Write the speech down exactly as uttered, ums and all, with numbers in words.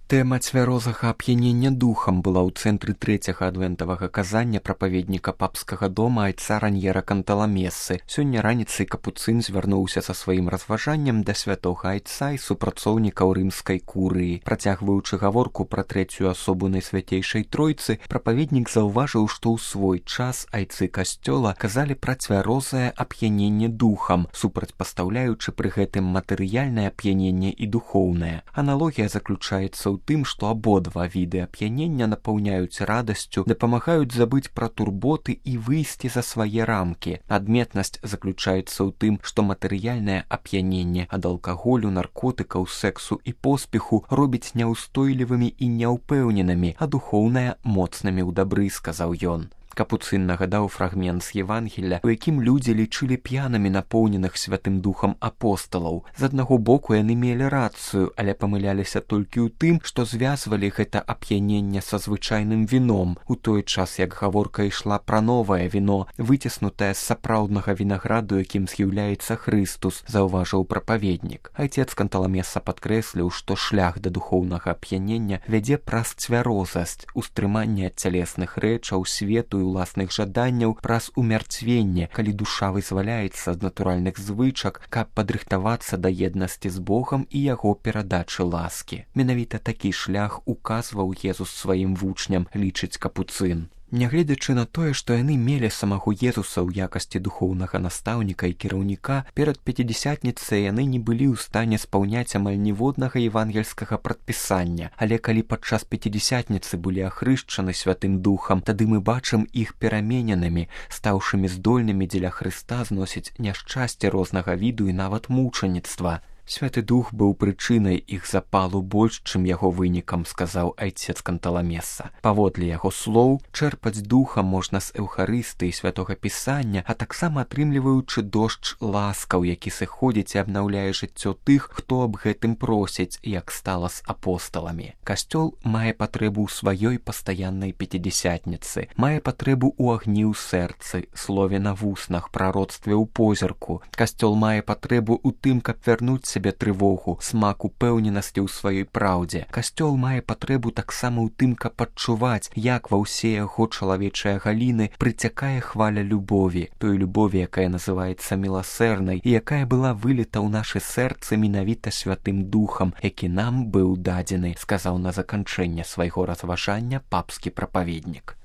Тэма цвярозага ап'янення духам была ў цэнтры трэцяга адвентавага казання прапаведніка папскага дома айца Раньера Канталамесы. Сёння раніцай капуцын звярнуўся са сваім разважаннем да святога айца і супрацоўнікаў рымскай курыі. Працягваючы гаворку пра трэцюю асобу Найсвяцейшай Тройцы, прапаведнік заўважыў, што ў свой час айцы касцёла казалі пра цвярозае ап'яненне духам, супрацьпастаўляючы пры гэтым матэрыяльнае ап'яненне і духоўнае. Аналогія заключаецца ў тым, што абодва віды ап'янення напаўняюць радасцю, дапамагаюць забыць пра турботы і выйсці за свае рамкі. Адметнасць заключаецца ў тым, што матэрыяльнае ап'яненне ад алкаголю, наркотыкаў, сексу і поспеху робіць няўстойлівымі і няўпэўненымі, а духоўнае моцнымі ў дабры, сказаў ён. Капуцын нагадаў фрагмент з Евангелля, у якім людзі лічылі п'янымі напоўненых святым духам апосталаў. З аднаго боку яны мелі рацыю, але памыляліся толькі ў тым, што звязвалі гэта ап'яненне са звычайным віном, у той час як гаворка ішла пра новае віно, выціснутае з сапраўднага вінаграду, якім з'яўляецца Хрыстус, заўважыў прапаведнік. Айцец Канталамеса падкрэсліў, што шлях да духоўнага ап'янення вядзе праз цвярозасць, устрыманне ад цялесных рэчаў, свету і уласных жаданняў, праз умярцвенне, калі душа вызваляецца ад натуральных звычак, каб падрыхтавацца да еднасці з Богам і яго перадачы ласкі. Менавіта такі шлях указваў Езус сваім вучням, лічыць капуцын. Нягледзячы на тое, што яны мелі самого Езуса ў якасці духоўнага настаўніка і кіраўніка, перад пяцідзясятніцай яны не былі ў стане спаўняць амаль ніводнага евангельскага прадпісання, але калі падчас пяцідзясятніцы былі ахрышчаны святым духам, тады мы бачым іх перамененымі, стаўшымі здольнымі дзеля Хрыста зносіць няшчасце рознага віду і нават мучаніцтва. Святы дух быў прычынай іх запалу больш, чым яго вынікам, сказаў айцец Канталамеса. Паводле яго слоў, чэрпаць духа можна з эўхарыстыі святога пісання, а таксама атрымліваючы дождж ласкаў, які сыходзіць і абнаўляе жыццё тых, хто аб гэтым просіць, як стала з апосталамі. Касцёл мае патрэбу ў сваёй пастаяннай пяцідзясятніцы, мае патрэбу ў агні ў сэрцы, слове на вуснах, прароцтве ў позірку. Касцёл мае патрэбу ў тым, каб вярнуць сябе трывогу, смак упэўненасці ў сваёй праўдзе. Касцёл мае патрэбу таксама ў тым, каб адчуваць, як ва ўсе яго чалавечыя галіны прыцякае хваля любові, той любові, якая называецца міласэрнай і якая была вылета ў нашы сэрцы менавіта святым духам, які нам быў дадзены, сказаў на заканчэнне свайго разважання папскі прапаведнік.